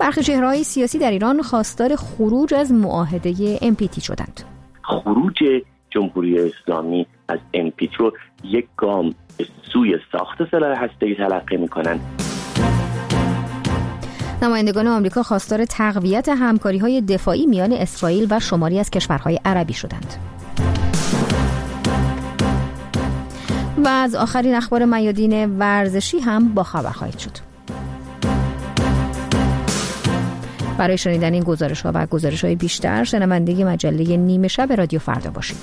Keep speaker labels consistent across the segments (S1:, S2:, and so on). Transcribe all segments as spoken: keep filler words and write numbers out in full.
S1: برخی چهره‌های سیاسی در ایران خواستار خروج از معاهده ام پی تی شدند.
S2: خروج جمهوری اسلامی از ام پی تی رو یک گام به سوی ساخت سلاح هسته‌ای تلقی می‌کنند.
S1: نمایندگان آمریکا خواستار تقویت همکاری‌های دفاعی میان اسرائیل و شماری از کشورهای عربی شدند. و از آخرین اخبار میادین ورزشی هم با خبر خواهید شد. برای شنیدن این گزارش‌ها و گزارش‌های بیشتر شنونده مجله نیمه شب رادیو فردا باشید.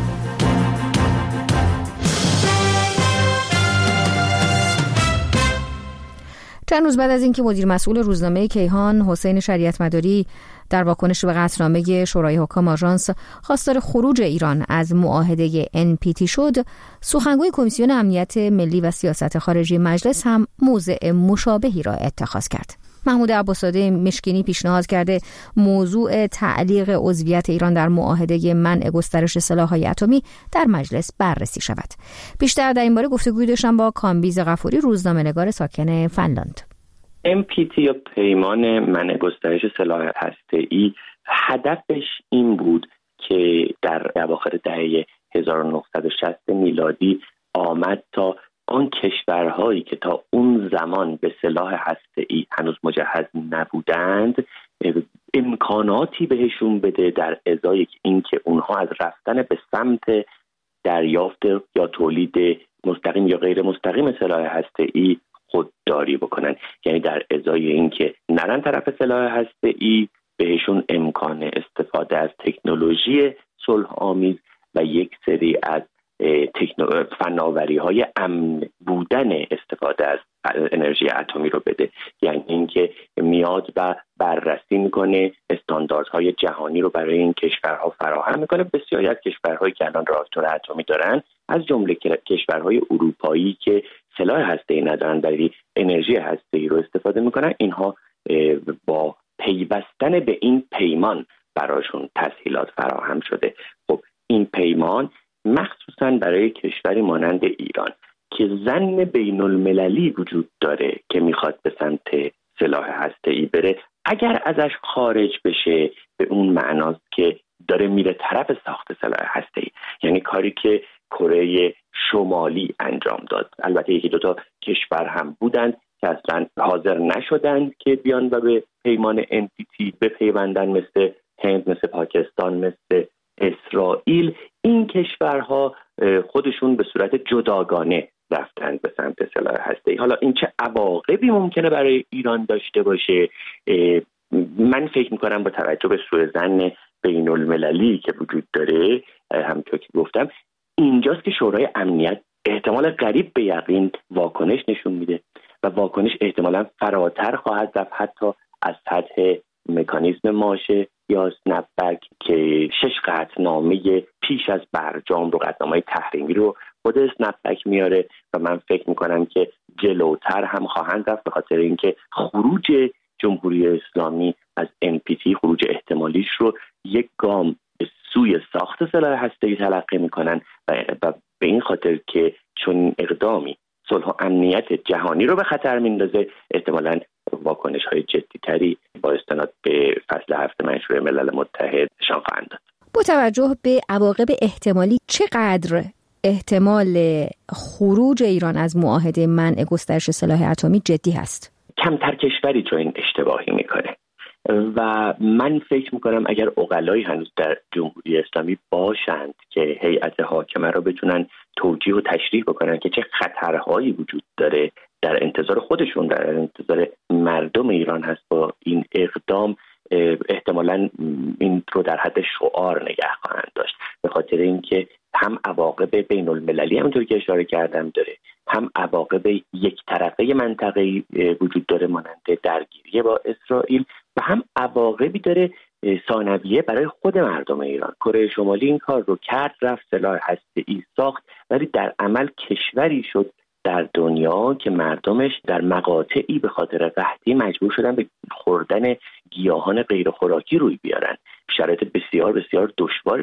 S1: چند روز بعد از اینکه مدیر مسئول روزنامه کیهان حسین شریعت مداری در واکنش به قطعنامه شورای حکام آژانس خواستار خروج ایران از معاهده ان پی تی شد، سخنگوی کمیسیون امنیت ملی و سیاست خارجی مجلس هم موضع مشابهی را اتخاذ کرد. محمود عباس‌زاده مشکینی پیشنهاد کرده موضوع تعلیق عضویت ایران در معاهده منع گسترش سلاح‌های اتمی در مجلس بررسی شود. بیشتر در این باره گفتگوی داشتم با کامبیز غفوری، روزنامه‌نگار ساکن فنلاند.
S2: ام پی تی یا پیمان منع گسترش سلاح هسته‌ای هدفش این بود که در اواخر دهه هزار و نهصد و شصت میلادی آمد تا آن کشورهایی که تا اون زمان به سلاح هسته‌ای هنوز مجهز نبودند امکاناتی بهشون بده در ازای اینکه اونها از رفتن به سمت دریافت یا تولید مستقیم یا غیر مستقیم سلاح هسته‌ای خودداری بکنن. یعنی در ازای اینکه نرن طرف سلاح هسته‌ای بهشون امکان استفاده از تکنولوژی صلح آمیز و یک سری از فناوری های امن بودن استفاده از انرژی اتمی رو بده. یعنی اینکه میاد و بررسی میکنه استانداردهای جهانی رو برای این کشورها فراهم میکنه. بسیاری از کشورهایی که الان راکتور اتمی دارن، از جمله کشورهای اروپایی که سلاح هسته‌ای ندارن ولی انرژی هسته‌ای رو استفاده میکنن، اینها با پیوستن به این پیمان براشون تسهیلات فراهم شده. خب این پیمان مخصوصاً برای کشوری مانند ایران که ظن بین المللی وجود داره که میخواد به سمت سلاح هسته‌ای بره، اگر ازش خارج بشه به اون معناست که داره میره طرف ساخت سلاح هسته‌ای. یعنی کاری که کره شمالی انجام داد. البته یکی دوتا کشور هم بودند که اصلا حاضر نشدند که بیان و به پیمان ام پی تی بپیوندن، مثل هند، مثل پاکستان، مثل اسرائیل. این کشورها خودشون به صورت جداگانه رفتن به سمت سلاح هسته‌ای. حالا این چه عواقبی ممکنه برای ایران داشته باشه؟ من فکر میکنم با توجه به سوء ظن بین المللی که وجود داره، همونطور که گفتم، اینجاست که شورای امنیت احتمال قریب به یقین واکنش نشون میده و واکنش احتمالاً فراتر خواهد رفت حتی از سطح مکانیزم ماشه یا اسنپ بک که شش قطعنامه پیش از برجام رو، قطعنامه تحریمی رو خود اسنپ بک میاره و من فکر میکنم که جلوتر هم خواهند رفت، به خاطر اینکه خروج جمهوری اسلامی از ام پی تی، خروج احتمالیش رو یک گام به سوی ساخت سلاح هسته‌ای تلقی میکنن و به این خاطر که چون اقدامی صلح و امنیت جهانی رو به خطر میندازه، احتمالاً واکنش های جدی تری با استناد به فصل هفت منشور ملل متحد نشان خواهند داد.
S1: با توجه به عواقب احتمالی، چقدر احتمال خروج ایران از معاهده منع گسترش سلاح اتمی جدی هست؟
S2: کمتر کشوری چون این اشتباهی میکنه و من فکر میکنم اگر عقلایی هنوز در جمهوری اسلامی باشند که هیئت حاکمه رو بتونن توجیه و تشریح بکنن که چه خطرهایی وجود داره، در انتظار خودشون، در انتظار مردم ایران هست با این اقدام، احتمالاً این رو در حد شعار نگه خواهند داشت، به خاطر اینکه هم عواقب بین المللی همونطور که اشاره کردم داره، هم عواقب یک طرفه منطقه‌ای وجود داره مانند درگیری با اسرائیل و هم عواقبی داره ثانویه برای خود مردم ایران. کره شمالی این کار رو کرد، رفت سلاح هسته‌ای ساخت، ولی در عمل کشوری شد در دنیا که مردمش در مقاطعی به خاطر قحطی مجبور شدن به خوردن گیاهان غیر خوراکی روی بیارن. شرایط بسیار بسیار دشواری رو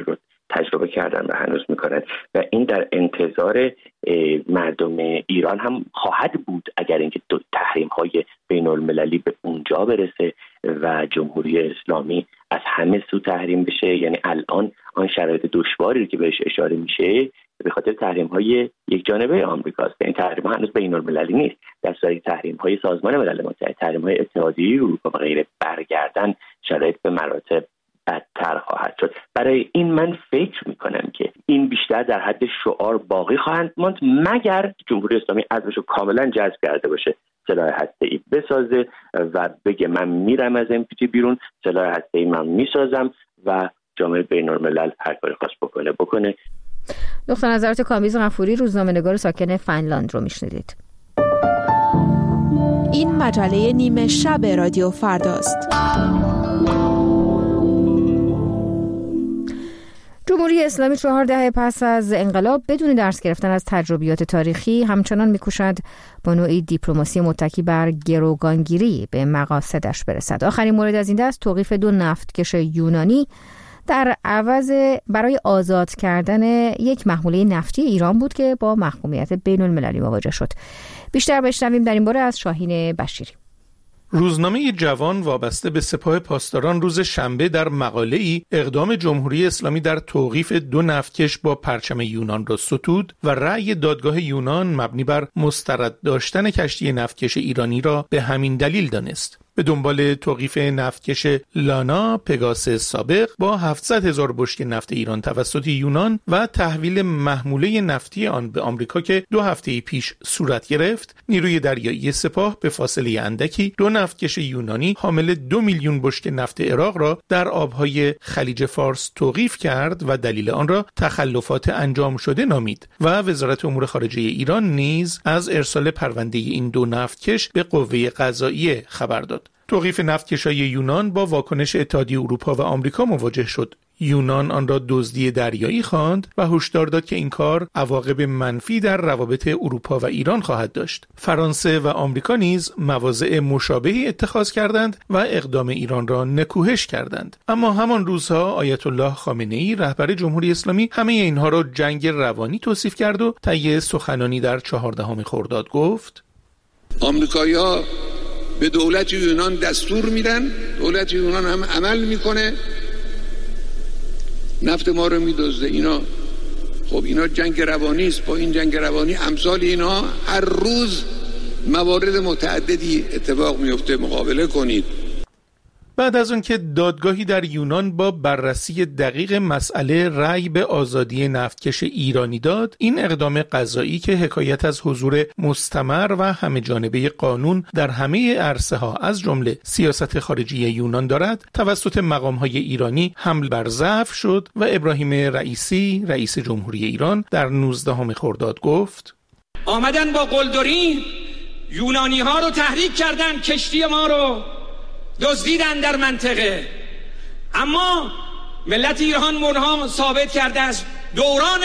S2: تجربه کردن و هنوز میکنن و این در انتظار مردم ایران هم خواهد بود اگر اینکه دو تحریم های بین المللی به اونجا برسه و جمهوری اسلامی از همه سو تحریم بشه. یعنی الان آن شرایط دشواری که بهش اشاره میشه به خاطر تحریم های یک جانبه آمریکاست. این تحریم ها هنوز بین المللی نیست، در صورتی تحریم های سازمان ملل متحد، تحریم های اتحادیه اروپا و غیره برگردن شرایط به مراتب بدتر خواهد شد. برای این من فکر میکنم که این بیشتر در حد شعار باقی خواهند ماند مگر جمهوری اسلامی عزمشو کاملا جذب کرده باشه، سلاح هسته‌ای بسازه و بگه من میرم از ام پی تی بیرون، سلاح هسته‌ای من میسازم و جامعه بین الملل هر کاری خواست بکنه بکنه.
S1: دکتر نظرات کامبیز غفوری، روزنامه‌نگار ساکن فنلاند رو میشنیدید.
S3: این مجله نیمه شب رادیو فرداست.
S1: جمهوری اسلامی چهار دهه پس از انقلاب بدون درس گرفتن از تجربیات تاریخی همچنان می‌کوشد با نوعی دیپلماسی متکی بر گروگانگیری به مقاصدش برسد. آخرین مورد از این دست توقیف دو نفتکش یونانی در عوض برای آزاد کردن یک محموله نفتی ایران بود که با محکومیت بین المللی مواجه شد. بیشتر بشنویم در این باره از شاهین بشیری.
S4: روزنامه جوان وابسته به سپاه پاسداران روز شنبه در مقاله‌ای اقدام جمهوری اسلامی در توقیف دو نفتکش با پرچم یونان را ستود و رأی دادگاه یونان مبنی بر مسترد داشتن کشتی نفتکش ایرانی را به همین دلیل دانست. به دنبال توقیف نفتکش لانا پگاس سابق با هفتصد هزار بشکه نفت ایران توسط یونان و تحویل محموله نفتی آن به آمریکا که دو هفته پیش صورت گرفت، نیروی دریایی سپاه به فاصله اندکی دو نفتکش یونانی حامل دو میلیون بشکه نفت عراق را در آبهای خلیج فارس توقیف کرد و دلیل آن را تخلفات انجام شده نامید و وزارت امور خارجه ایران نیز از ارسال پرونده این دو نفتکش به قوه قضاییه خبر داد. توقیف نفتکشای یونان با واکنش اتحادیه اروپا و آمریکا مواجه شد. یونان آن را دزدی دریایی خواند و هشدار داد که این کار عواقب منفی در روابط اروپا و ایران خواهد داشت. فرانسه و آمریکا نیز مواضع مشابهی اتخاذ کردند و اقدام ایران را نکوهش کردند. اما همان روزها آیت الله خامنه‌ای رهبر جمهوری اسلامی همه اینها را جنگ روانی توصیف کرد و طی سخنانی در چهاردهم خرداد گفت:
S5: آمریکایی‌ها به دولت یونان دستور میدن، دولت یونان هم عمل میکنه، نفت ما رو میدزده. اینا خب اینا جنگ روانی است. با این جنگ روانی امثال اینا هر روز موارد متعددی اتفاق میفته، مقابله کنید.
S4: بعد از اون که دادگاهی در یونان با بررسی دقیق مسئله رأی به آزادی نفتکش ایرانی داد، این اقدام قضایی که حکایت از حضور مستمر و همه جانبه قانون در همه عرصه ها از جمله سیاست خارجی یونان دارد، توسط مقام‌های ایرانی حمل بر ضعف شد و ابراهیم رئیسی رئیس جمهوری ایران در نوزدهم خرداد گفت:
S6: آمدن با قلدری یونانی ها رو تحریک کردن، کشتی ما رو دزدیدن در منطقه. اما ملت ایران منها ثابت کرده است دوران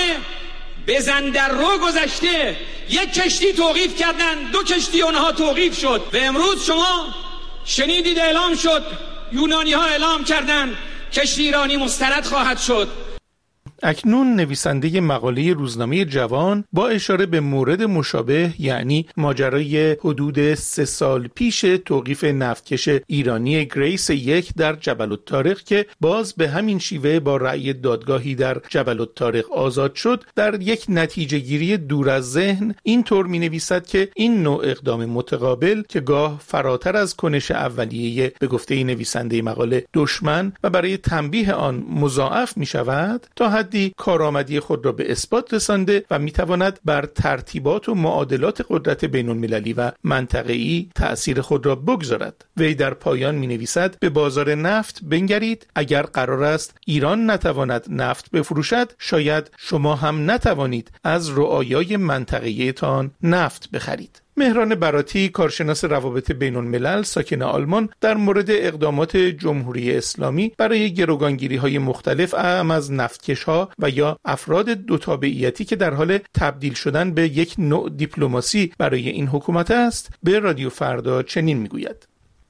S6: بزن در رو گذشته. یک کشتی توقیف کردن، دو کشتی اونها توقیف شد و امروز شما شنیدید اعلام شد، یونانی ها اعلام کردن کشتی ایرانی مسترد خواهد شد.
S4: اکنون نویسنده مقاله روزنامه جوان با اشاره به مورد مشابه، یعنی ماجرای حدود سه سال پیش توقیف نفتکش ایرانی گریس یک در جبل الطارق که باز به همین شیوه با رأی دادگاهی در جبل الطارق آزاد شد، در یک نتیجه گیری دور از ذهن اینطور می نویسد که این نوع اقدام متقابل که گاه فراتر از کنش اولیه به گفته نویسنده مقاله دشمن و برای تنبیه آن مضاعف می شود، تا حد کارآمدی خود را به اثبات رسانده و میتواند بر ترتیبات و معادلات قدرت بین المللی و منطقه‌ای تأثیر خود را بگذارد. وی در پایان می نویسد: به بازار نفت بنگرید. اگر قرار است ایران نتواند نفت بفروشد، شاید شما هم نتوانید از رعایای منطقه‌ای تان نفت بخرید. مهران براتی، کارشناس روابط بین الملل ساکن آلمان، در مورد اقدامات جمهوری اسلامی برای گروگانگیری‌های مختلف اعم از نفتکش‌ها و یا افراد دو تابعیتی که در حال تبدیل شدن به یک نوع دیپلماسی برای این حکومت است، به رادیو فردا چنین میگوید: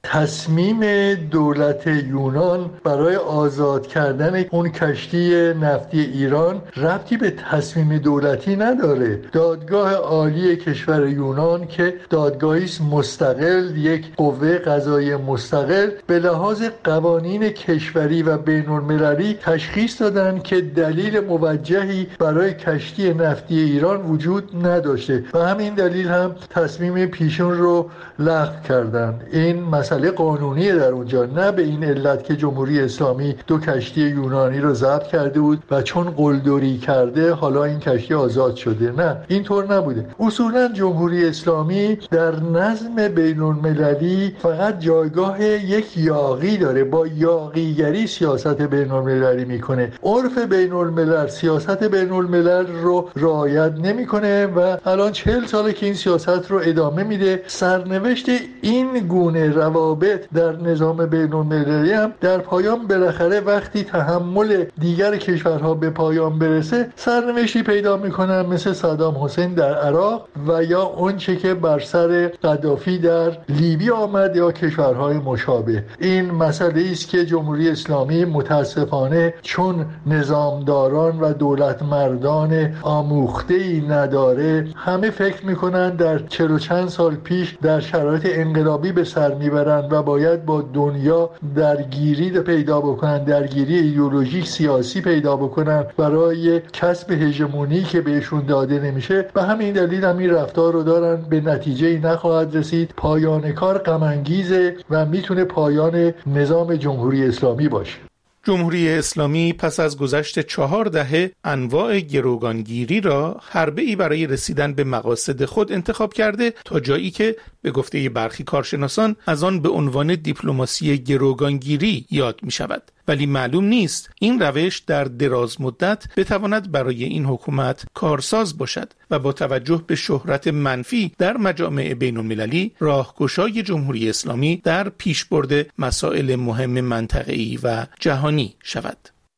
S7: تصمیم دولت یونان برای آزاد کردن اون کشتی نفتی ایران ربطی به تصمیم دولتی نداره. دادگاه عالی کشور یونان که دادگاهی است مستقل، یک قوه قضایی مستقل، به لحاظ قوانین کشوری و بین المللی تشخیص دادن که دلیل موجهی برای کشتی نفتی ایران وجود نداشته و همین دلیل هم تصمیم پیشون رو لغو کردن. این مسئله قانونیه در اونجا، نه به این علت که جمهوری اسلامی دو کشتی یونانی رو ضبط کرده بود و چون قلدری کرده حالا این کشتی آزاد شده. نه، اینطور نبوده. اصولا جمهوری اسلامی در نظم بین المللی فقط جایگاه یک یاغی داره، با یاغیگری سیاست بین المللی میکنه. عرف بین الملل سیاست بین الملل رو رعایت نمیکنه و الان چهل ساله که این سیاست رو ادامه میده. سرنوشت این گونه روابط در نظام بین المللی هم در پایان بالاخره وقتی تحمل دیگر کشورها به پایان برسه سرنوشتی پیدا میکنن مثل صدام حسین در عراق و یا اونچه که بر سر قدافی در لیبی آمد یا کشورهای مشابه. این مسئله است که جمهوری اسلامی متاسفانه چون نظامداران و دولت مردان آموخته‌ای نداره، همه فکر میکنن در چهل و چند سال پیش در شرایط انقلابی به سر میبرن و باید با دنیا درگیری پیدا بکنن، درگیری ایدئولوژیک سیاسی پیدا بکنن برای کسب هژمونی که بهشون داده نمیشه. به همین دلیل هم این رفتار رو دارن، به نتیجه‌ای نخواهد رسید. پایان کار غم انگیزه و میتونه پایان نظام جمهوری اسلامی باشه.
S4: جمهوری اسلامی پس از گذشت چهار دهه انواع گروگانگیری را حربه‌ای برای رسیدن به مقاصد خود انتخاب کرده تا جایی که به گفته برخی کارشناسان از آن به عنوان دیپلماسی گروگانگیری یاد می شود. ولی معلوم نیست این روش در دراز مدت بتواند برای این حکومت کارساز باشد و با توجه به شهرت منفی در مجامع بین المللی راهگشای جمهوری اسلامی در پیشبرد مسائل مهم منطقه‌ای و جهانی شود.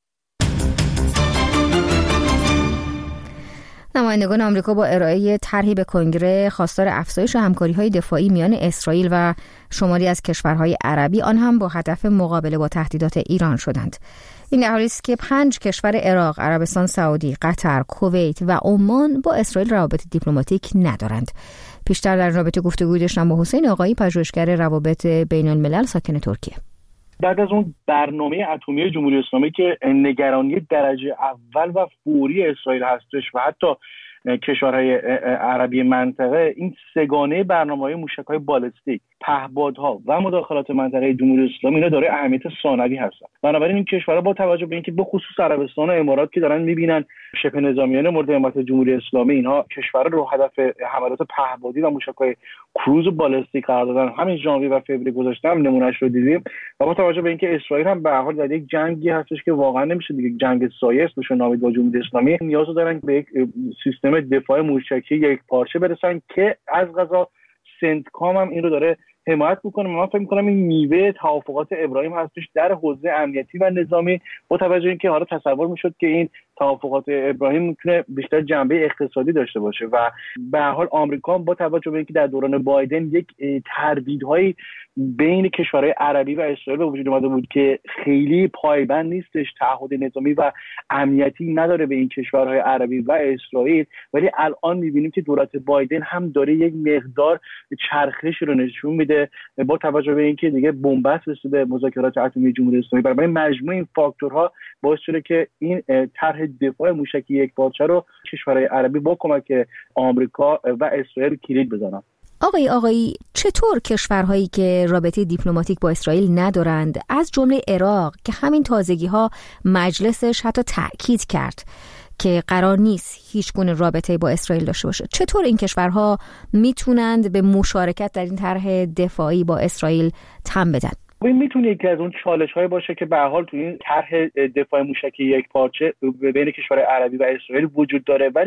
S1: نمایندگان آمریکا با ارائه طرحی به کنگره خواستار افزایش همکاری‌های دفاعی میان اسرائیل و شماری از کشورهای عربی، آن هم با هدف مقابله با تهدیدات ایران شدند. این در حالی است که پنج کشور عراق، عربستان سعودی، قطر، کویت و عمان با اسرائیل روابط دیپلماتیک ندارند. پیشتر در رابطه گفتگوی داشتم با حسین آقایی، پژوهشگر روابط بین الملل ساکن ترکیه.
S8: بعد از اون برنامه اتمی جمهوری اسلامی که نگرانی درجه اول و فوری اسرائیل هستش و حتی کشورهای عربی منطقه، این سگانه برنامه‌های موشک‌های بالستیک، پهپادها و مداخلات منطقه جمهوری اسلامی اینا داره اهمیت ثانوی هستن. بنابراین این کشورها با توجه به اینکه به خصوص عربستان و امارات که دارن می‌بینن شبه نظامیان مورد حمایت جمهوری اسلامی اینها کشورها رو هدف حملات پهپادی و موشک‌های کروز بالستیک قرار دادن، همین ژانویه و فوریه گذشته هم نمونهش رو دیدیم. و با توجه به اینکه اسرائیل هم به هر حال در یک جنگی هستش که واقعا نمیشه دیگه جنگ سایه است بشه نامید با جمهوری اسلامی، نیاز دارن به یک سیستم دفاع موشکی یک پارچه برسن که از قضا سنتکام هم این رو داره حمایت میکنه. من فکر میکنم این میوه توافقات ابراهیم هستش در حوزه امنیتی و نظامی، با توجه اینکه حالا تصور میشد که این توافقات ابراهیم میتونه بیشتر جنبه اقتصادی داشته باشه و به هر حال آمریکا با توجه به اینکه در دوران بایدن یک تردیدهایی بین کشورهای عربی و اسرائیل به وجود اومده بود که خیلی پایبند نیستش، تعهد نظامی و امنیتی نداره به این کشورهای عربی و اسرائیل، ولی الان میبینیم که دولت بایدن هم داره یک مقدار چرخش رو نشون میده با توجه به اینکه دیگه بنبست رسیده مذاکرات اتمی جمهوری اسلامی. برای مجموع این فاکتورها باعث شده که این طرح دفاع موشکی یکپارچه رو کشورهای عربی با کمک آمریکا و اسرائیل کلید بزنن.
S1: آقای آقایی چطور کشورهایی که رابطه دیپلماتیک با اسرائیل ندارند، از جمله عراق که همین تازگی‌ها مجلسش حتی تأکید کرد که قرار نیست هیچ گونه رابطه با اسرائیل داشته باشه، چطور این کشورها میتونند به مشارکت در این طرح دفاعی با اسرائیل تن بدن؟
S8: این میتونه یکی از اون چالش‌های باشه که به هر حال تو این طرح دفاع موشکی یک پارچه بین کشور عربی و اسرائیل وجود داره، ولی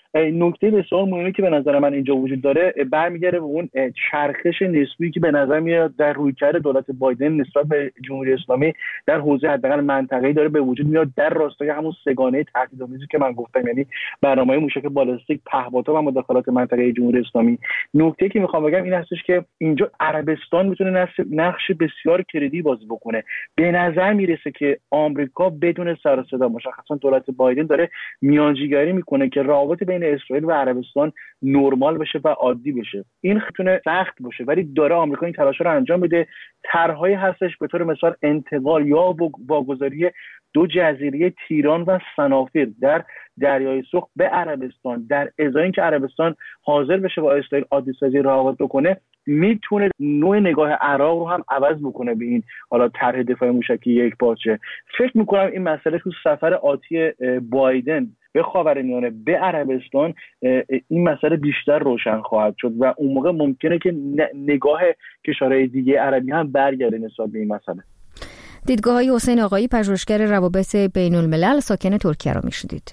S8: نکته بسیار مهمی که به نظر من اینجا وجود داره برمیگرده به اون چرخش نسبی که به نظر میاد در رویکرد دولت بایدن نسبت به جمهوری اسلامی در حوزه حداقل منطقه‌ای داره به وجود میاد، در راستای همون سگانه تهدیدآمیزی که من گفتم، یعنی برنامه‌های موشک بالستیک، پهپادها و مداخلات منطقه‌ای جمهوری اسلامی. نکته که میخوام بگم این هستش که اینجا عربستان میتونه نقش بسیار کلیدی بازی بکنه. به نظر میرسه که آمریکا بدون سر و صدا، مشخصا دولت بایدن، داره میانجیگری میکنه که روابط بین اسرائیل و عربستان نرمال بشه و عادی بشه. این خطونه سخت باشه، ولی داره آمریکا این تلاش رو انجام میده. طرحهایی هستش به طور مثال انتقال یا واگذاری دو جزیره تیران و صنافیر در دریای سرخ به عربستان، در ازای اینکه عربستان حاضر بشه با اسرائیل عادی سازی روابط بکنه، میتونه نوع نگاه عراق رو هم عوض بکنه به این حالا طرح دفاع موشکی یک پارچه. فکر میکنم این مسئله تو سفر آتی بایدن به خاورمیانه، به عربستان، این مسئله بیشتر روشن خواهد شد و اون موقع ممکنه که نگاه کشورهای دیگه عربی هم برگرده نسبت به این مسئله.
S1: دیدگاه‌های حسین آقایی، پژوهشگر روابط بین الملل، ساکن ترکیه رو میشنیدید.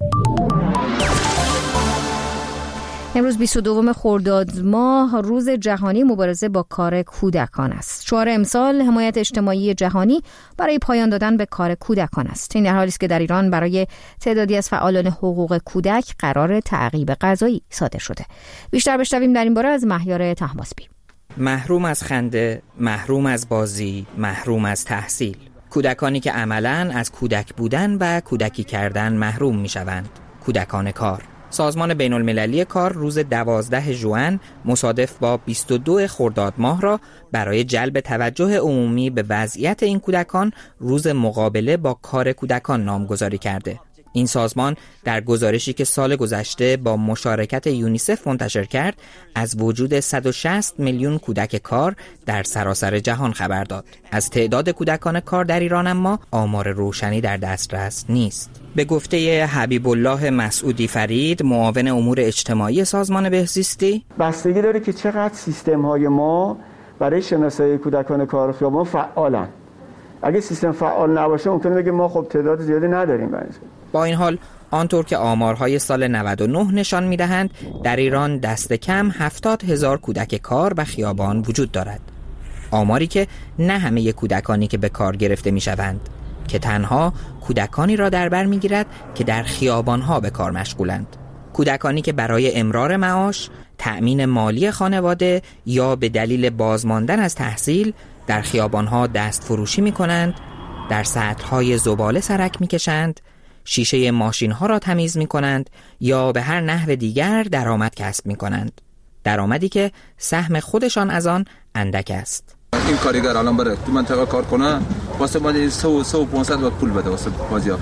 S1: امروز بیست و دوم خرداد ماه روز جهانی مبارزه با کار کودکان است. شعار امسال حمایت اجتماعی جهانی برای پایان دادن به کار کودکان است. این در حالی است که در ایران برای تعدادی از فعالان حقوق کودک قرار تعقیب قضایی صادر شده. بیشتر بشنویم در این باره از مهیار طهماسبی.
S9: محروم از خنده، محروم از بازی، محروم از تحصیل. کودکانی که عملاً از کودک بودن و کودکی کردن محروم می‌شوند. کودکان کار. سازمان بین المللی کار روز دوازده ژوئن مصادف با بیست و دو خرداد ماه را برای جلب توجه عمومی به وضعیت این کودکان روز مقابله با کار کودکان نامگذاری کرده. این سازمان در گزارشی که سال گذشته با مشارکت یونیسف منتشر کرد از وجود صد و شصت میلیون کودک کار در سراسر جهان خبر داد. از تعداد کودکان کار در ایران اما آمار روشنی در دسترس نیست. به گفته حبیب الله مسعودی فرید، معاون امور اجتماعی سازمان بهزیستی،
S10: بستگی داره که چقدر سیستم‌های ما برای شناسایی کودکان کار خیابان فعالن. اگه سیستم فعال نباشه ممکنه بگه ما خب تعداد زیادی نداریم. بنظر
S9: با این حال آنطور که آمارهای سال نود و نه نشان می‌دهند در ایران دست کم هفتاد هزار کودک کار و خیابان وجود دارد. آماری که نه همه کودکانی که به کار گرفته می‌شوند، که تنها کودکانی را در بر می‌گیرد که در خیابان‌ها به کار مشغولند. کودکانی که برای امرار معاش، تأمین مالی خانواده یا به دلیل بازماندن از تحصیل در خیابان‌ها دست فروشی می‌کنند، در سطح‌های زباله سرک می‌کشند، شیشه ماشین‌ها را تمیز می‌کنند یا به هر نحو دیگر درآمد کسب می‌کنند. درآمدی که سهم خودشان از آن اندک است.
S11: این کارگر الان بره تو منطقه کار کنه واسه ما این سه و پانصد و پول بده واسه بازیافت.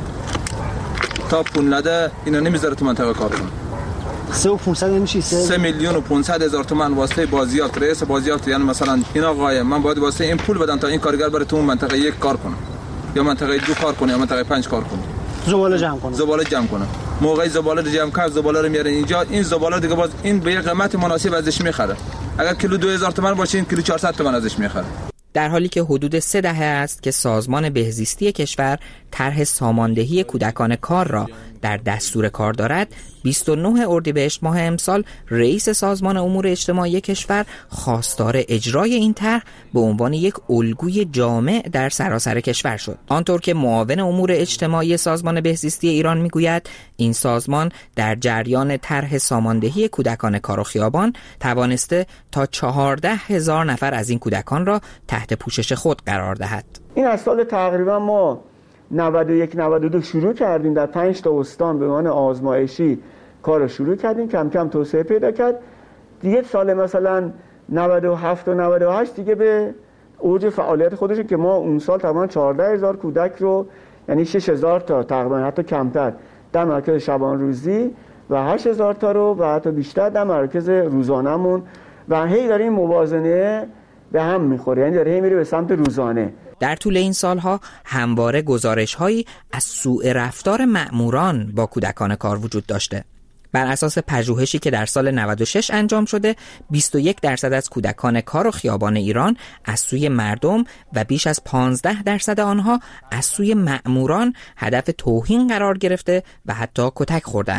S11: تا پول نده اینا نمیذاره تو منطقه کار کنه.
S12: سه و پانصد نمیشه
S11: سه میلیون و پانصد هزار تومان واسه بازیافت، رئیس بازیافت. یعنی مثلا این آقای من باید واسه این پول بدم تا این کارگر بره تو منطقه یک کار کنه یا منطقه دو کار کنه یا منطقه پنج کار کنه،
S12: زباله جمع کنه
S11: زباله جمع کنه. موقعی زباله رو جمع کرد زباله رو میاره اینجا، این زباله دیگه باز این به یه قیمت مناسب ازش میخره. اگر کیلو دو هزار تومان باشه این کیلو چهارصد تومان ازش میخره.
S9: در حالی که حدود سه دهه است که سازمان بهزیستی کشور طرح ساماندهی کودکان کار را در دستور کار دارد، بیست و نه اردیبهشت ماه امسال رئیس سازمان امور اجتماعی کشور خواستار اجرای این طرح به عنوان یک الگوی جامع در سراسر کشور شد. آنطور که معاون امور اجتماعی سازمان بهزیستی ایران میگوید، این سازمان در جریان طرح ساماندهی کودکان کار و خیابان توانسته تا چهارده هزار نفر از این کودکان را تحت پوشش خود قرار دهد.
S10: این از سال تقریبا ما نود و یک نود و دو شروع کردیم، در پنج تا استان به عنوان آزمایشی کار رو شروع کردیم، کم کم توسعه پیدا کرد. دیگه سال مثلا نود و هفت و نود و هشت دیگه به اوج فعالیت خودش که ما اون سال تقریبا چهارده هزار کودک رو، یعنی شش هزار تا تقریبا حتی کمتر در مراکز شبان روزی و هشت هزار تا رو و حتی بیشتر در مراکز روزانه‌مون و هی داره این موازنه به هم میخوره، یعنی داره هی میره به سمت روزانه.
S9: در طول این سالها همواره گزارش‌هایی از سوء رفتار مأموران با کودکان کار وجود داشته. بر اساس پژوهشی که در سال نود و شش انجام شده، بیست و یک درصد از کودکان کار و خیابان ایران از سوی مردم و بیش از پانزده درصد آنها از سوی مأموران هدف توهین قرار گرفته و حتی کتک خوردند.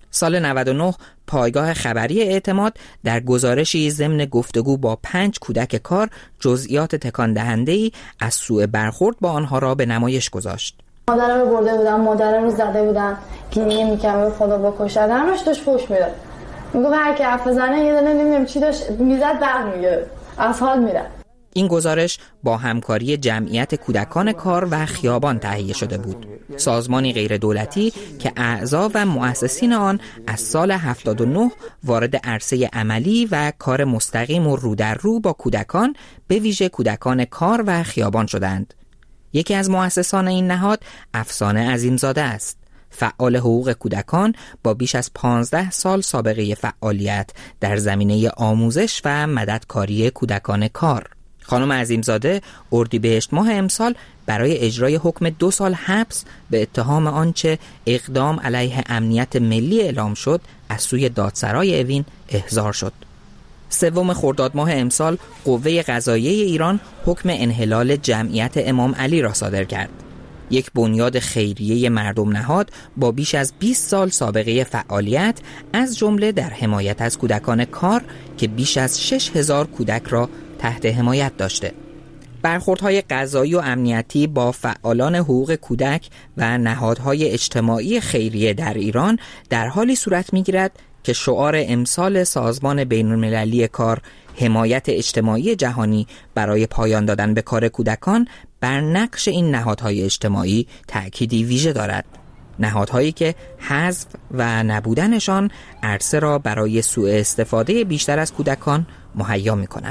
S9: سال نود و نه پایگاه خبری اعتماد در گزارشی ضمن گفتگو با پنج کودک کار جزئیات تکان دهنده‌ای از سوء برخورد با آنها را به نمایش گذاشت.
S13: مادرم رو برده بودن، مادرم رو زده بودن، گریه می‌کرد خدا بکشه. درمش داشت فوش میداد. میگه هر کی حرف بزنه یه دونه نمیدونم چی داشت میزد برق میگرفت. از حال میره. این گزارش با همکاری جمعیت کودکان کار و خیابان تهیه شده بود. سازمانی غیر دولتی که اعضا و مؤسسین آن از سال هفتاد و نه وارد عرصه عملی و کار مستقیم و رو در رو با کودکان به ویژه کودکان کار و خیابان شدند. یکی از مؤسسان این نهاد افسانه عظیمزاده است. فعال حقوق کودکان با بیش از پانزده سال سابقه فعالیت در زمینه آموزش و مددکاری کودکان کار. خانم عظیمزاده اردیبهشت ماه امسال برای اجرای حکم دو سال حبس به اتهام آنچه اقدام علیه امنیت ملی اعلام شد از سوی دادسرای اوین احضار شد. سوم خرداد ماه امسال قوه قضاییه ایران حکم انحلال جمعیت امام علی را صادر کرد. یک بنیاد خیریه مردم نهاد با بیش از بیست سال سابقه فعالیت از جمله در حمایت از کودکان کار که بیش از شش هزار کودک را تحت حمایت داشته. برخوردهای قضایی و امنیتی با فعالان حقوق کودک و نهادهای اجتماعی خیریه در ایران در حالی صورت می‌گیرد که شعار امسال سازمان بین‌المللی کار حمایت اجتماعی جهانی برای پایان دادن به کار کودکان بر نقش این نهادهای اجتماعی تأکیدی ویژه دارد. نهادهایی که حذف و نبودنشان عرصه را برای سوء استفاده بیشتر از کودکان مهیا می‌کند.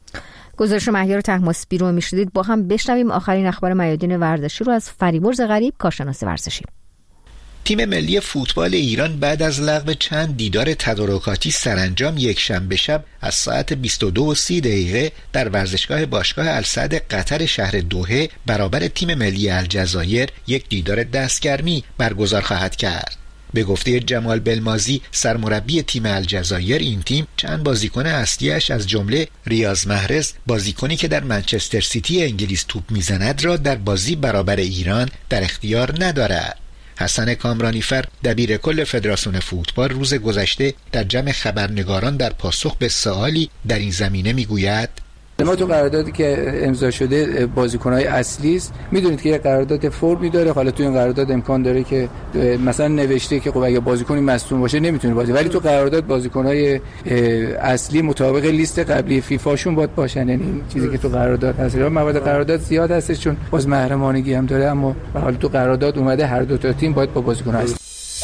S1: گزارش مهیار طهماسبی رو میشنیدید. با هم بشنویم آخرین اخبار میادین ورزشی رو از فریبرز غریب، کارشناس ورزشی.
S14: تیم ملی فوتبال ایران بعد از لغو چند دیدار تدارکاتی سرانجام یکشنبه شب از ساعت بیست و دو و سی دقیقه در ورزشگاه باشگاه السعد قطر شهر دوحه برابر تیم ملی الجزایر یک دیدار دستگرمی برگزار خواهد کرد. به گفته جمال بلمازی سرمربی تیم الجزایر، این تیم چند بازیکن اصلیش از جمله ریاض محرز، بازیکنی که در منچستر سیتی انگلیس توپ میزند، را در بازی برابر ایران در اختیار ندارد. حسن کامرانیفر دبیر کل فدراسیون فوتبال روز گذشته در جمع خبرنگاران در پاسخ به سوالی در این زمینه میگوید:
S15: ما تو قراردادی که امضا شده بازیکن‌های اصلی است. میدونید که یه قرارداد فرمی داره. حالا تو این قرارداد امکان داره که مثلا نوشته که خب اگه بازیکنی مصدوم باشه نمیتونه بازی، ولی تو قرارداد بازیکن‌های اصلی مطابق لیست قبلی فیفاشون باید باشن. یعنی این چیزی که تو قرارداد هست. مواد قرارداد زیاد هستش چون باز محرمانگی هم داره، اما به حال تو قرارداد اومده هر دو تا تیم باید با بازیکن‌ها اصلی.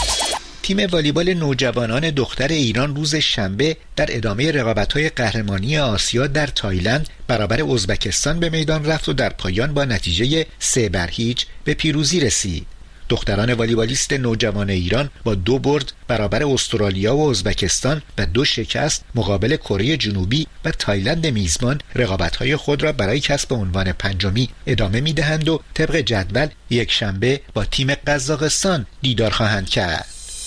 S14: تیم والیبال نوجوانان دختر ایران روز شنبه در ادامه رقابت‌های قهرمانی آسیا در تایلند برابر ازبکستان به میدان رفت و در پایان با نتیجه سه بر هیچ به پیروزی رسید. دختران والیبالیست نوجوان ایران با دو برد برابر استرالیا و ازبکستان و دو شکست مقابل کره جنوبی و تایلند میزبان رقابت‌های خود را برای کسب عنوان پنجمی ادامه می‌دهند و طبق جدول یک شنبه با تیم قزاقستان دیدار خواهند کرد.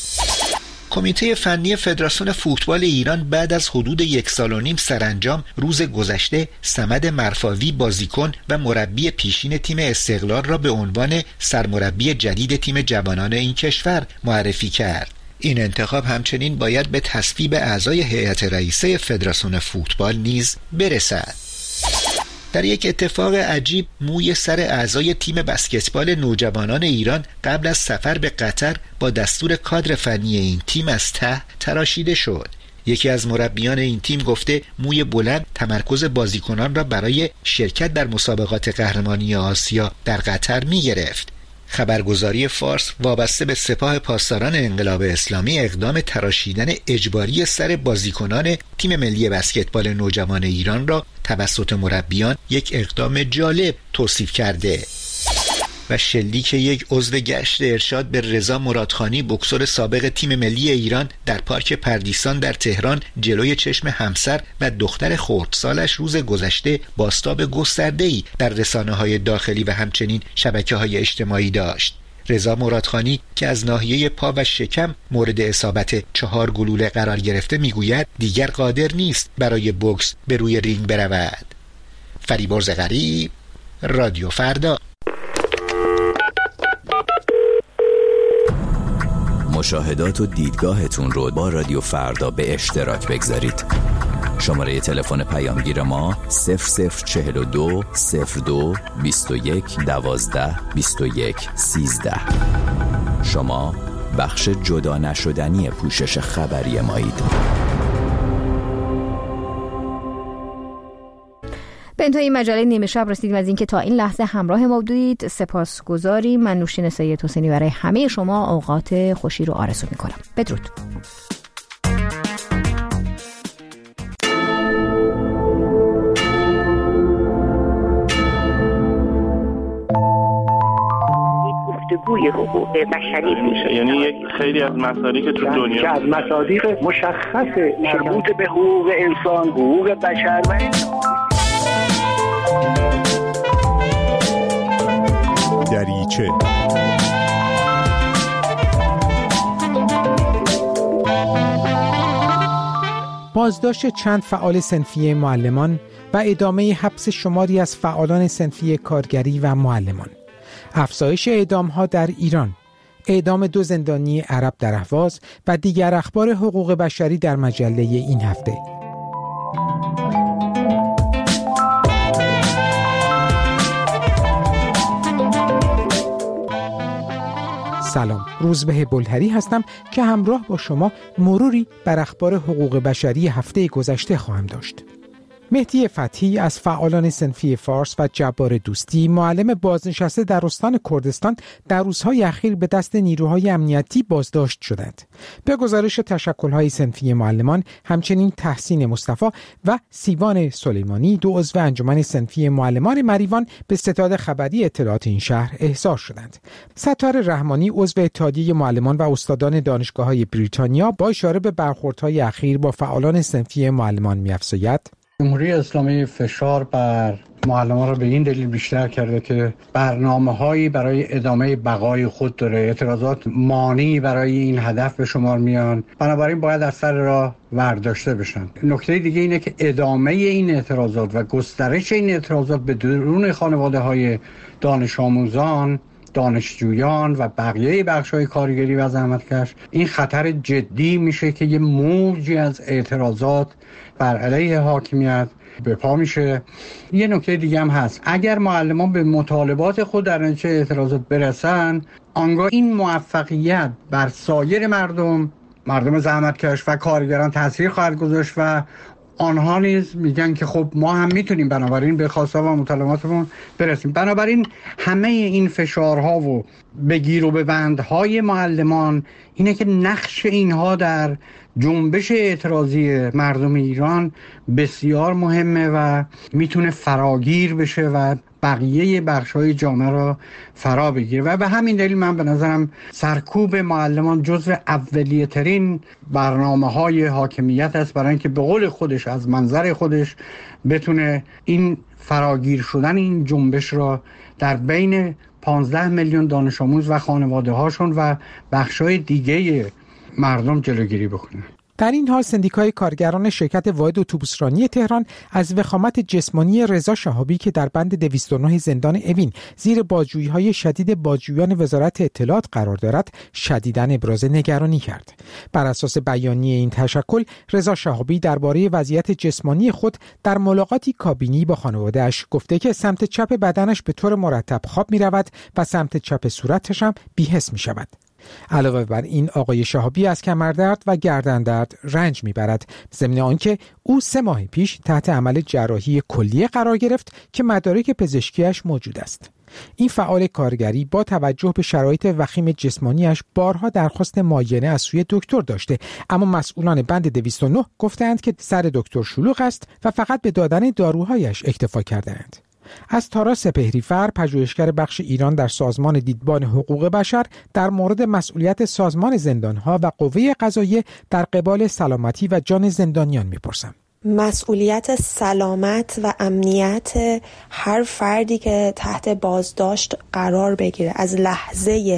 S14: کمیته فنی فدراسیون فوتبال ایران بعد از حدود یک سال و نیم سرانجام روز گذشته صمد مرفاوی بازیکن و مربی پیشین تیم استقلال را به عنوان سرمربی جدید تیم جوانان این کشور معرفی کرد. این انتخاب همچنین باید به تصویب اعضای هیئت رئیسه فدراسیون فوتبال نیز برسد. در یک اتفاق عجیب موی سر اعضای تیم بسکتبال نوجوانان ایران قبل از سفر به قطر با دستور کادر فنی این تیم از ته تراشیده شد. یکی از مربیان این تیم گفته موی بلند تمرکز بازیکنان را برای شرکت در مسابقات قهرمانی آسیا در قطر می گرفت. خبرگزاری فارس وابسته به سپاه پاسداران انقلاب اسلامی اقدام تراشیدن اجباری سر بازیکنان تیم ملی بسکتبال نوجوان ایران را توسط مربیان یک اقدام جالب توصیف کرده. و شلیک یک عضو گشت ارشاد به رضا مرادخانی بوکسور سابق تیم ملی ایران در پارک پردیسان در تهران جلوی چشم همسر و دختر خردسالش روز گذشته بازتاب گسترده‌ای در رسانه‌های داخلی و همچنین شبکه‌های اجتماعی داشت. رضا مرادخانی که از ناحیه پا و شکم مورد اصابت چهار گلوله قرار گرفته میگوید دیگر قادر نیست برای بوکس به روی رینگ برود. فریبرز غریب، رادیو فردا.
S16: مشاهدات و دیدگاهتون رو با رادیو فردا به اشتراک بگذارید. شماره تلفن پیامگیر ما صفر صفر چهل و دو صفر دو بیست و یک دوازده بیست و یک سیزده. شما بخش جدا نشدنی پوشش خبری مایید.
S1: به انتهای مجله نیمه شب رسیدیم. از اینکه تا این لحظه همراه ما بودید سپاسگزاریم. من نوشین سید حسینی برای همه شما اوقات خوشی رو آرزو میکنم. بدرود.
S17: گفتگوی حقوق بشری میشه،
S8: یعنی یک خیلی از مصادیق که تو دنیا
S17: که از مصادیق مشخص مربوط به حقوق انسان، حقوق بشر و
S18: دریچه. بازداشت چند فعال صنفی معلمان و ادامه حبس شماری از فعالان صنفی کارگری و معلمان. افزایش اعدام‌ها در ایران، اعدام دو زندانی عرب در اهواز و دیگر اخبار حقوق بشری در مجله این هفته. سلام، روزبه بلهری هستم که همراه با شما مروری بر اخبار حقوق بشری هفته گذشته خواهم داشت. مهدی فتحی از فعالان صنفی فارس و جبار دوستی، معلم بازنشسته در استان کردستان، در روزهای اخیر به دست نیروهای امنیتی بازداشت شدند. به گزارش تشکل‌های صنفی معلمان، همچنین تحسین مصطفی و سیوان سلیمانی، دو عضو انجمن صنفی معلمان مریوان، به ستاد خبری اطلاعات این شهر احضار شدند. ستار رحمانی، عضو اتحادیه معلمان و استادان دانشگاه‌های بریتانیا، با اشاره به برخوردهای اخیر با فعالان صنفی معلمان می‌افزاید:
S19: جمهوری اسلامی فشار بر معلمان را به این دلیل بیشتر کرده که برنامه‌هایی برای ادامه بقای خود داره، اعتراضات مانعی برای این هدف به شمار میان، بنابراین باید از سر راه ورداشته بشن. نکته دیگه اینه که ادامه این اعتراضات و گسترش این اعتراضات به درون خانواده‌های دانش آموزان، دانشجویان و بقیه بخش‌های کارگری و زحمتکش، این خطر جدی میشه که یه موجی از اعتراضات بر علیه حاکمیت به پا میشه. یه نکته دیگه هم هست، اگر معلمان به مطالبات خود در نتیجه اعتراضات برسن، آنگاه این موفقیت بر سایر مردم مردم زحمتکش و کارگران تاثیر خواهد گذاشت و آنها نیز میگن که خب ما هم میتونیم بنابراین به خواسته و مطالباتمون برسیم. بنابراین همه این فشارها و بگیر و ببندهای معلمان اینه که نقش اینها در جنبش اعتراضی مردم ایران بسیار مهمه و میتونه فراگیر بشه و بقیه بخش‌های جامعه را فرا بگیره و به همین دلیل من به نظرم سرکوب معلمان جزو اولیه ترین برنامه‌های حاکمیت است برای اینکه به قول خودش از منظر خودش بتونه این فراگیر شدن این جنبش را در بین پانزده میلیون دانش آموز و خانواده هاشون و بخش‌های دیگه مردم جلوگیری بکنه.
S18: در این حال سندیکای کارگران شرکت واحد اتوبوسرانی تهران از وخامت جسمانی رضا شهابی که در بند دویست و نه زندان اوین زیر بازجویی‌های شدید بازجویان وزارت اطلاعات قرار دارد شدیداً ابراز نگرانی کرد. بر اساس بیانیه این تشکل، رضا شهابی درباره وضعیت جسمانی خود در ملاقاتی کابینی با خانواده‌اش گفته که سمت چپ بدنش به طور مرتب خواب می‌رود و سمت چپ صورتش هم بی‌حس می‌شود. علاوه بر این، آقای شهابی از کمردرد و گردندرد رنج میبرد، ضمن آنکه او سه ماه پیش تحت عمل جراحی کلیه قرار گرفت که مدارک پزشکیش موجود است. این فعال کارگری با توجه به شرایط وخیم جسمانیش بارها درخواست معاینه از سوی دکتر داشته، اما مسئولان بند دویست و نه گفتند که سر دکتر شلوغ است و فقط به دادن داروهایش اکتفا کردند. از تارا سپهریفر، پژوهشگر بخش ایران در سازمان دیدبان حقوق بشر، در مورد مسئولیت سازمان زندانها و قوه قضاییه در قبال سلامتی و جان زندانیان میپرسم.
S20: مسئولیت سلامت و امنیت هر فردی که تحت بازداشت قرار بگیره از لحظه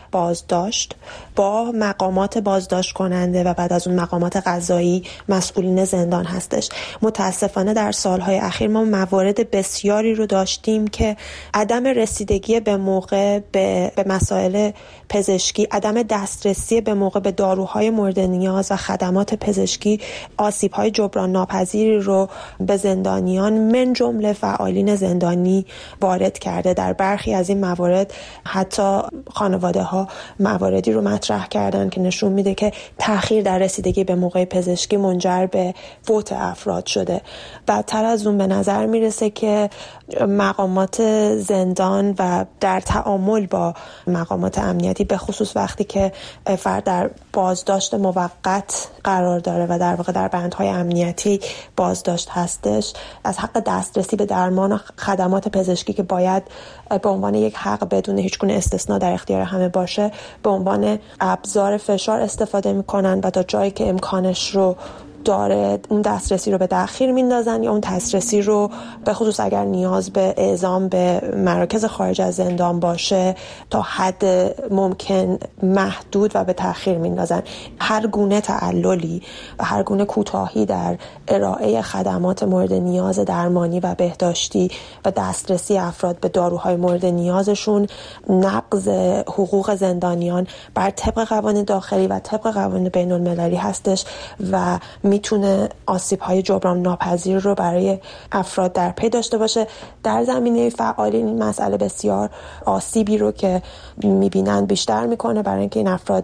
S20: بازداشت با مقامات بازداشت کننده و بعد از اون مقامات قضایی مسئولین زندان هستش. متاسفانه در سالهای اخیر ما موارد بسیاری رو داشتیم که عدم رسیدگی به موقع به, به مسائل پزشکی، عدم دسترسی به موقع به داروهای مورد نیاز و خدمات پزشکی آسیب‌های جبران ناپذیری رو به زندانیان من جمله فعالین زندانی وارد کرده. در برخی از این موارد حتی خانواده ها مواردی رو مطرح کردن که نشون میده که تأخیر در رسیدگی به موقع پزشکی منجر به فوت افراد شده. بدتر از اون به نظر میرسه که مقامات زندان و در تعامل با مقامات امنیتی، به خصوص وقتی که فرد در بازداشت موقت قرار داره و در واقع در بندهای امنیتی بازداشت هستش، از حق دسترسی به درمان و خدمات پزشکی که باید به عنوان یک حق بدون هیچ گونه استثنا در اختیار همه باشه، به عنوان ابزار فشار استفاده میکنن و تا جایی که امکانش رو داره اون دسترسی رو به تأخیر میندازن یا اون دسترسی رو به خصوص اگر نیاز به اعزام به مراکز خارج از زندان باشه تا حد ممکن محدود و به تأخیر میندازن. هر گونه تعللی و هر گونه کوتاهی در ارائه خدمات مورد نیاز درمانی و بهداشتی و دسترسی افراد به داروهای مورد نیازشون نقض حقوق زندانیان بر طبق قوانین داخلی و طبق قوانین بین المللی هستش و میتونه آسیب‌های جبران ناپذیر رو برای افراد در پی داشته باشه. در زمینه فعالین این مسئله بسیار آسیبی رو که میبینن بیشتر میکنه، برای اینکه این افراد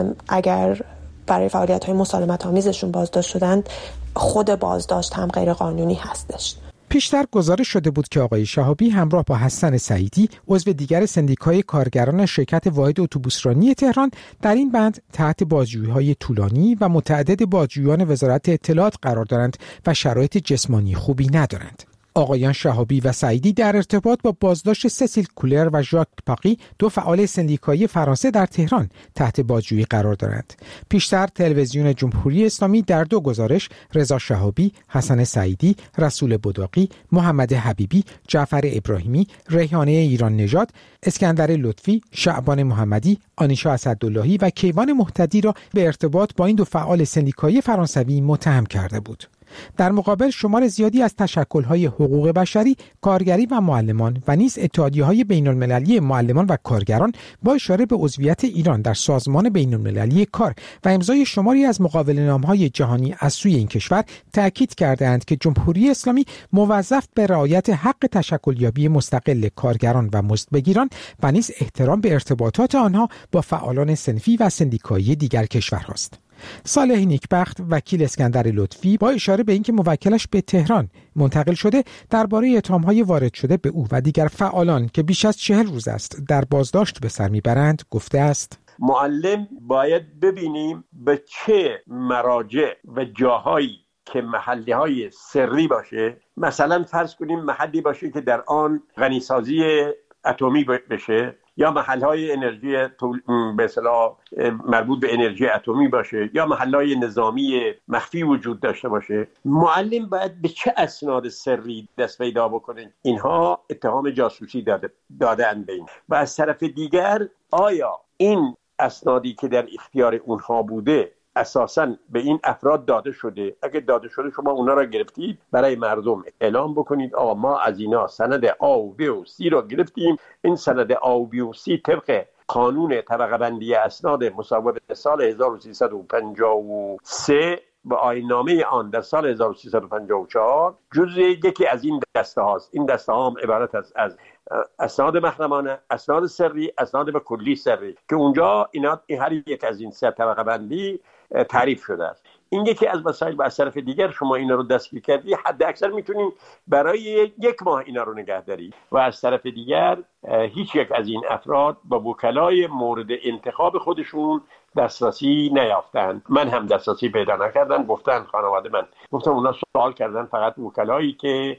S20: اگر برای فعالیت‌های مسالمت‌آمیزشون بازداشت شدند، خود بازداشت هم غیر قانونی هستش.
S18: پیشتر گزارش شده بود که آقای شهابی همراه با حسن سعیدی عضو دیگر سندیکای کارگران شرکت واحد اتوبوسرانی تهران در این بند تحت بازجویی‌های طولانی و متعدد بازجویان وزارت اطلاعات قرار دارند و شرایط جسمانی خوبی ندارند. آقایان شهابی و سعیدی در ارتباط با بازداشت سسیل کولر و ژاک پاقی، دو فعال سندیکایی فرانسه در تهران، تحت بازجویی قرار دارند. پیشتر تلویزیون جمهوری اسلامی در دو گزارش رضا شهابی، حسن سعیدی، رسول بداقی، محمد حبیبی، جعفر ابراهیمی، ریحانه ایران نژاد، اسکندر لطفی، شعبان محمدی، آنیشا اسداللهی و کیوان مهتدی را به ارتباط با این دو فعال سندیکایی فرانسوی متهم کرده بود. در مقابل شمار زیادی از تشکل‌های حقوق بشری، کارگری و معلمان و نیز اتحادیه‌های بین‌المللی معلمان و کارگران با اشاره به عضویت ایران در سازمان بین‌المللی کار و امضای شماری از مقاوله‌نامه‌های جهانی از سوی این کشور تأکید کردند که جمهوری اسلامی موظف به رعایت حق تشکلیابی مستقل کارگران و مزدبگیران و نیز احترام به ارتباطات آنها با فعالان صنفی و سندیکایی دیگر کشورهاست. صالح نیکبخت، وکیل اسکندر لطفی، با اشاره به اینکه موکلش به تهران منتقل شده درباره اتهام‌های وارد شده به او و دیگر فعالان که بیش از چهل روز است در بازداشت به سر میبرند گفته است:
S21: معلم باید ببینیم به چه مراجع و جاهایی که محله‌های سری باشه، مثلا فرض کنیم محلی باشه که در آن غنیسازی اتمی بشه یا محل‌های انرژی به اصطلاح مربوط به انرژی اتمی باشه یا محل‌های نظامی مخفی وجود داشته باشه، معلم باید به چه اسناد سری دست پیدا بکنه. اینها اتهام جاسوسی داده دادن به این و از طرف دیگر آیا این اسنادی که در اختیار اونها بوده اساساً به این افراد داده شده؟ اگه داده شده شما اونا را گرفتید، برای مردم اعلام بکنید آقا ما از اینا سند آ و ب و سی را گرفتیم، این سند آ و ب و سی طبق قانون طبقه بندی اسناد مصوب سال هزار و سیصد و پنجاه و سه و آیین‌نامه آن در سال هزار و سیصد و پنجاه و چهار جزء یکی از این دسته هاست. این دسته ها هم عبارت از از اسناد محرمانه، اسناد سری، اسناد به کلی سری که اونجا اینا هر یک از این سه طبقه بندی تعریف شده است. این یکی از مسائل. و از طرف دیگر شما اینا رو دستگیر کردی، حد اکثر میتونین برای یک ماه اینا رو نگه داری و از طرف دیگر هیچ یک از این افراد با وکلای مورد انتخاب خودشون دسترسی نیافتن. من هم دسترسی پیدا نکردم. گفتن خانواده من گفتم اونا سوال کردن فقط وکلایی که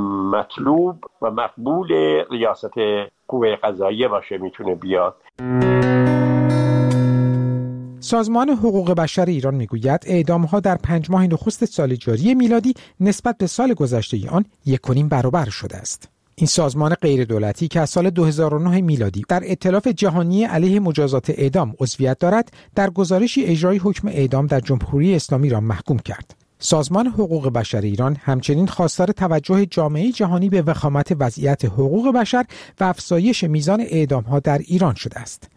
S21: مطلوب و مقبول ریاست قوه قضاییه باشه میتونه بیاد.
S18: سازمان حقوق بشر ایران میگوید اعدام‌ها در پنج ماه نخست سال جاری میلادی نسبت به سال گذشته آن یک و نیم برابر شده است. این سازمان غیردولتی که از سال دو هزار و نه میلادی در ائتلاف جهانی علیه مجازات اعدام عضویت دارد، در گزارشی اجرای حکم اعدام در جمهوری اسلامی را محکوم کرد. سازمان حقوق بشر ایران همچنین خواستار توجه جامعه جهانی به وخامت وضعیت حقوق بشر و افزایش میزان اعدام‌ها در ایران شده است.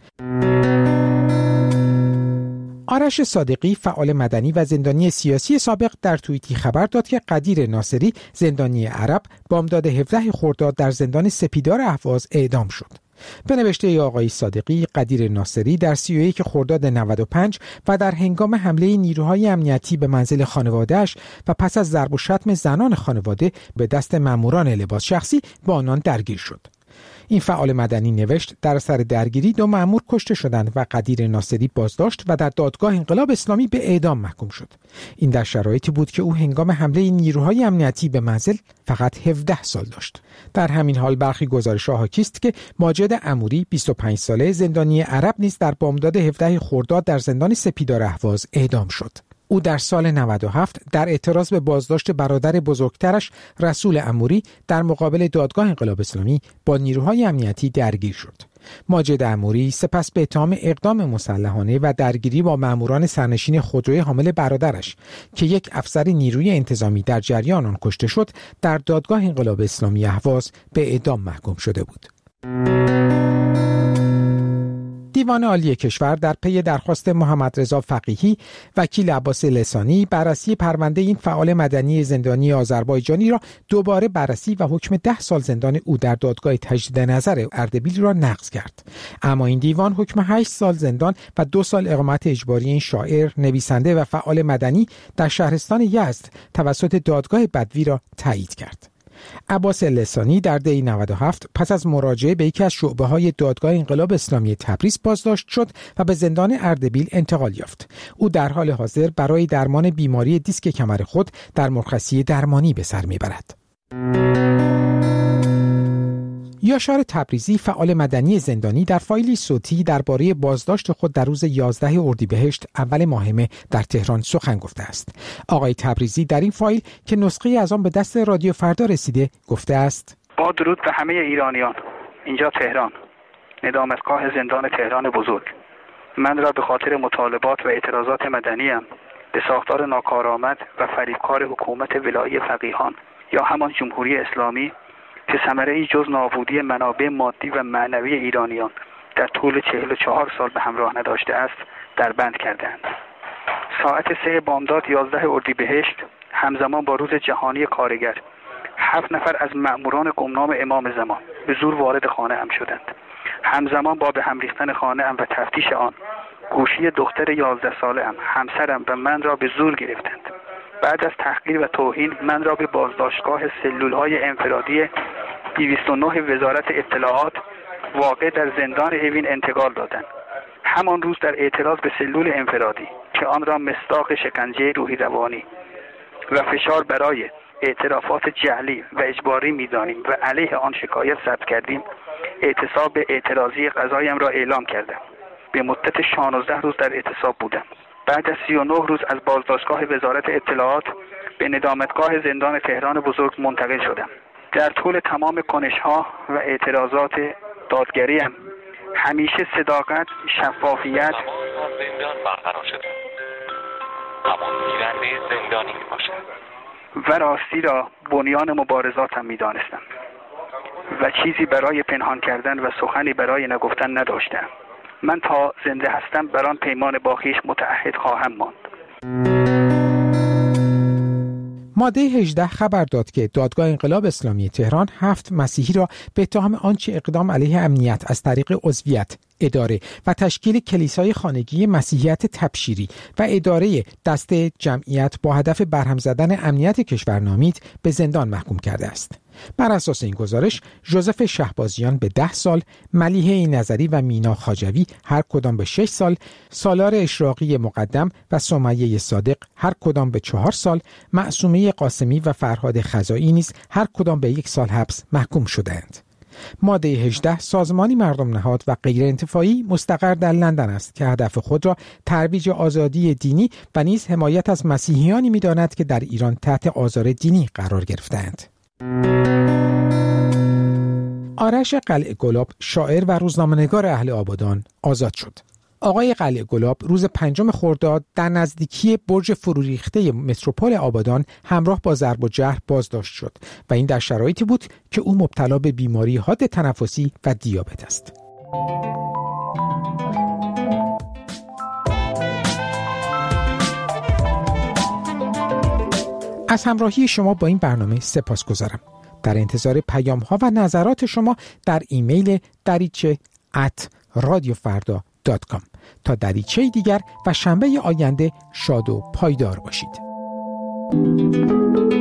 S18: آرش صادقی، فعال مدنی و زندانی سیاسی سابق، در توییتی خبر داد که قدیر ناصری، زندانی عرب، بامداد هفدهم خرداد در زندان سپیدار اهواز اعدام شد. به نوشته آقای صادقی، قدیر ناصری در سی و یک خرداد نود و پنج و در هنگام حمله نیروهای امنیتی به منزل خانواده‌اش و پس از ضرب و شتم زنان خانواده به دست ماموران لباس شخصی با آنان درگیر شد. این فعال مدنی نوشت در اثر درگیری دو مأمور کشته شدند و قدیر ناصری بازداشت و در دادگاه انقلاب اسلامی به اعدام محکوم شد. این در شرایطی بود که او هنگام حمله نیروهای امنیتی به منزل فقط هفده سال داشت. در همین حال برخی گزارش‌ها حاکی است که ماجد اموری، بیست و پنج ساله زندانی عرب، نیز در بامداد هفدهم خرداد در زندان سپیدار اهواز اعدام شد. او در سال نود و هفت در اعتراض به بازداشت برادر بزرگترش رسول اموری در مقابل دادگاه انقلاب اسلامی با نیروهای امنیتی درگیر شد. ماجد اموری سپس به اتهام اقدام مسلحانه و درگیری با ماموران سرنشین خودروی حامل برادرش که یک افسر نیروی انتظامی در جریان آن کشته شد، در دادگاه انقلاب اسلامی اهواز به اعدام محکوم شده بود. دیوان عالی کشور در پی درخواست محمد رضا فقیهی، وکیل عباس لسانی، بررسی پرونده این فعال مدنی زندانی آذربایجانی را دوباره بررسی و حکم ده سال زندان او در دادگاه تجدید نظر اردبیل را نقض کرد. اما این دیوان حکم هشت سال زندان و دو سال اقامت اجباری این شاعر، نویسنده و فعال مدنی در شهرستان یزد توسط دادگاه بدوی را تایید کرد. عباس لسانی در دی نود و هفت پس از مراجعه به یکی از شعبه‌های دادگاه انقلاب اسلامی تبریز بازداشت شد و به زندان اردبیل انتقال یافت. او در حال حاضر برای درمان بیماری دیسک کمر خود در مرخصی درمانی به سر میبرد. یاشار تبریزی، فعال مدنی زندانی، در فایلی صوتی درباره بازداشت خود در روز یازدهم اردیبهشت اول ماه مه در تهران سخن گفته است. آقای تبریزی در این فایل که نسخه از آن به دست رادیو فردا رسیده گفته است:
S2: با درود به همه ایرانیان، اینجا تهران، ندامتگاه زندان تهران بزرگ. من را به خاطر مطالبات و اعتراضات مدنیم به ساختار ناکارآمد و فریبکار حکومت ولایی فقیهان یا همان جمهوری اسلامی که ثمره‌ای جز نابودی منابع مادی و معنوی ایرانیان در طول چهل و چهار سال به همراه نداشته است، در بند کردند. ساعت سه بامداد یازده اردیبهشت همزمان با روز جهانی کارگر، هفت نفر از مأموران گمنام امام زمان به زور وارد خانه ام شدند. همزمان با به هم ریختن خانه ام و تفتیش آن، گوشی دختر یازده ساله ام، همسرم و من را به زور گرفتند. بعد از تحقیر و توهین من را به بازداشتگاه سلول‌های انفرادی دویست و نه وزارت اطلاعات واقع در زندان اوین انتقال دادند. همان روز در اعتراض به سلول انفرادی که آن را مصداق شکنجه روحی روانی و فشار برای اعترافات جعلی و اجباری می‌دانیم و علیه آن شکایت ثبت کردیم، اعتصاب اعتراضی قضایم را اعلام کردم. به مدت شانزده روز در اعتصاب بودم. بعد از سی و نه روز از بازداشتگاه وزارت اطلاعات به ندامتگاه زندان تهران بزرگ منتقل شدم. در طول تمام کنش‌ها و اعتراضات دادگریم همیشه صداقت، شفافیت
S22: زندان برقرار شده. همان گیرنده زندانی میباشد
S2: و راستی را بنیان مبارزاتم میدانستم و چیزی برای پنهان کردن و سخنی برای نگفتن نداشتم. من تا زنده هستم بر آن پیمان با خویش متعهد خواهم ماند.
S18: ماده هجده خبر داد که دادگاه انقلاب اسلامی تهران هفت مسیحی را به اتهام آنچه اقدام علیه امنیت از طریق عضویت، اداره و تشکیل کلیسای خانگی مسیحیت تبشیری و اداره دست جمعیت با هدف برهم زدن امنیت کشور نامید به زندان محکوم کرده است. بر اساس این گزارش، ژوزف شهبازیان به ده سال، ملیحه نظری و مینا خاجوی هر کدام به شش سال، سالار اشراقی مقدم و سمیه صادق هر کدام به چهار سال، معصومه قاسمی و فرهاد خزائی نیز هر کدام به یک سال حبس محکوم شدند. ماده هجده سازمانی مردم نهاد و غیر انتفاعی مستقر در لندن است که هدف خود را ترویج آزادی دینی و نیز حمایت از مسیحیانی می‌داند که در ایران تحت آزار دینی قرار گرفتند. آرش قلعه گلاب شاعر و روزنامه‌نگار اهل آبادان آزاد شد. آقای قلعه گلاب روز پنجم خرداد در نزدیکی برج فروریخته متروپول آبادان همراه با ضرب و جرح بازداشت شد و این در شرایطی بود که او مبتلا به بیماری حاد تنفسی و دیابت است. از همراهی شما با این برنامه سپاسگزارم. در انتظار پیام ها و نظرات شما در ایمیل دریچه ات رادیو فردا دات کام. تا دریچه دیگر و شنبه آینده شاد و پایدار باشید.